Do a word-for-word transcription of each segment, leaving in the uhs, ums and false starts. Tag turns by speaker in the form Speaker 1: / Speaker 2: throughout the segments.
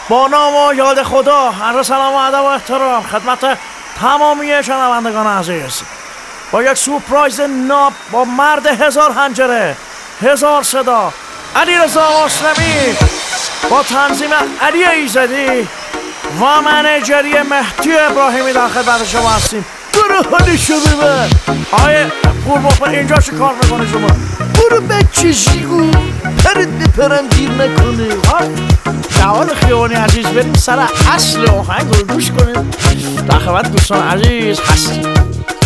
Speaker 1: با نام و یاد خدا عرض سلام و ادب و احترام خدمت تمامی شنوندگان عزیز. با یک سورپرایز ناب با مرد هزار حنجره، هزار صدا، علیرضا مسلمی با تنظیم علی ایزدی و منیجری مهدی ابراهیمی در خدمت شما هستیم. برو حالی شو ببر آیه پور بخور اینجا چه کار میکنه شما؟
Speaker 2: برو بچه شیگو پرت بپرم گیر نکنه.
Speaker 1: جواد خیابانی عزیز بریم سر اصل آهنگ رو گوش کنیم. در خدمت دوستان عزیز هستیم.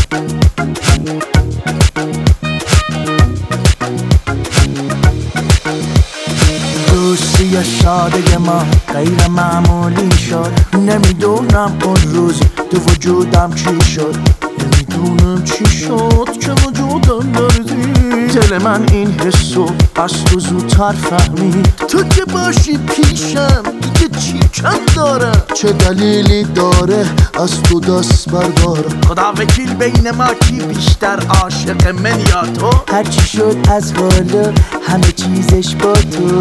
Speaker 2: دوستی ساده ما غیر معمولی شد. نمیدونم اون روز تو وجودم چی شد، نمیدونم چی شد که وجودم دردی. دل من این حسو از تو زودتر فهمید. تو که باشی پیشم دیگه چی کم دارم، چه دلیلی داره از تو دست بردارم.
Speaker 1: خدا وکیل بین ما کی بیشتر عاشق من یا تو؟
Speaker 2: هرچی شد از حالا همه چیزش با تو.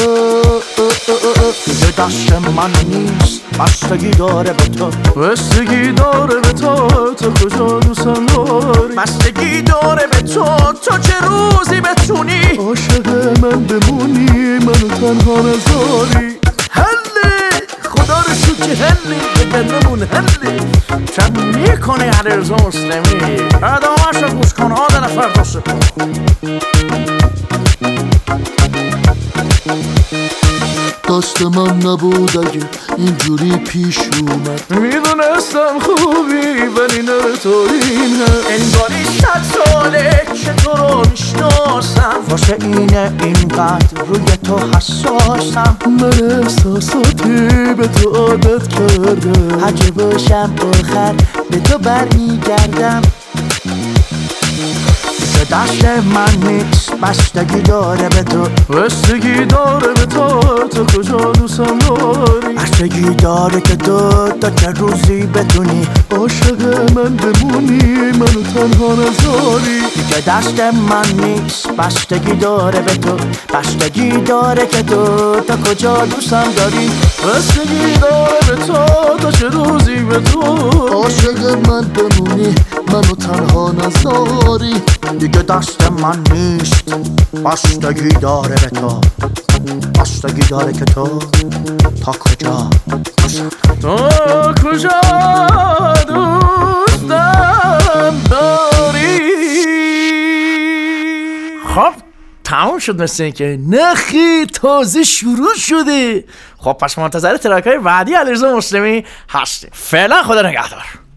Speaker 2: دیگه دست من نیست، بستگی داره به تو.
Speaker 1: بستگی داره به تو، تو کجا دوستم داری؟ بستگی داره به تو، تو چه روزی بتونی
Speaker 2: عاشق من بمونی، منو تنها نذاری.
Speaker 1: هله خدا رو شو که هله بگنمون هله چند میکنه علیرضا مسلمی. ادامهش رو گوش کن آدن فرداست کن.
Speaker 2: دست من نبود اگه اینجوری پیش اومد.
Speaker 1: میدونستم خوبی ولی نمیتونیم. انگاری صد ساله که تو رو میشناسم،
Speaker 2: واسه اینه اینقدر روی تو حساسم. من احساساتی به تو عادت کردم، هرچه باشم آخر به تو برمیگردم. دست من نیست، بستگی داره به تو.
Speaker 1: بستگی داره به تو، تو کجا دوستم داری؟
Speaker 2: بستگی داره که تو تا چه روزی بتونی
Speaker 1: عاشق من بمونی، منو تنها نذاری.
Speaker 2: دیگه دست من نیست، بستگی داره به تو. بستگی داره که تو تا کجا دوستم داری.
Speaker 1: بستگی داره به تو، تا چه روزی به تو
Speaker 2: عاشق من بمونی، منو تنها نذاری. دیگه دست من نیست، بستگی داره به تو. بستگی داره که تو تا کجا دوستم
Speaker 1: تا کجا دوستم داری. خب تموم شد مثل این که نخی تازه شروع شده. خب پس منتظر ترک های بعدی علیرضا مسلمی هستیم. فعلا خدا نگهدار.